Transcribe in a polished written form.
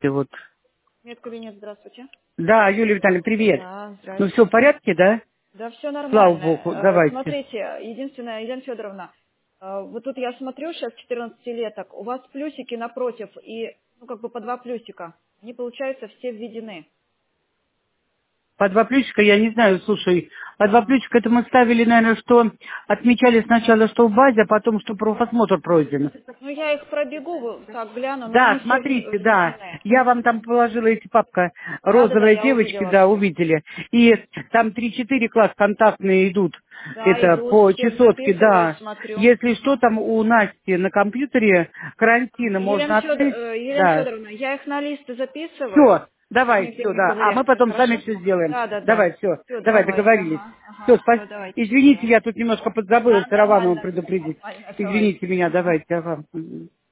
вот. Медкабинет, здравствуйте. Да, Юлия Витальевна, привет. Да, Ну здрасте. все в порядке, да? Да, все Слава нормально. Богу, давайте. Смотрите, единственное, Елена Федоровна, вот тут я смотрю сейчас 14-леток, у вас плюсики напротив, и, ну, как бы по 2 плюсика. Они, получается, все введены. По 2 плюсика, я не знаю, слушай, по 2 А, плюсика это мы ставили, наверное, что отмечали сначала, что в базе, а потом, что профосмотр пройден. Ну, я их пробегу, так гляну, но Да, они все смотрите, да. введены. Я вам там положила эти папка Да, розовая я девочки, увидела да, все. увидели. И там 3-4 класс контактные идут. Да, Это идут, по всех часовке, записываю, да. смотрю. Если что, там у Насти на компьютере карантина можно открыть. Елена Да. Федоровна, я их на лист записываю, Все, чтобы давай, нигде все, не да. А мы затеряться. потом сами Хорошо? все сделаем. Да, да, да. Давай, все, Все, давай, давайте, договорились. ага, Все, ага. Все, спасибо. давайте, Извините, счастливо. я тут немножко подзабыла, Да, Сырованову нормально, все предупредить. нормально, давайте. Извините меня, Ага. давайте, ага. Мгм.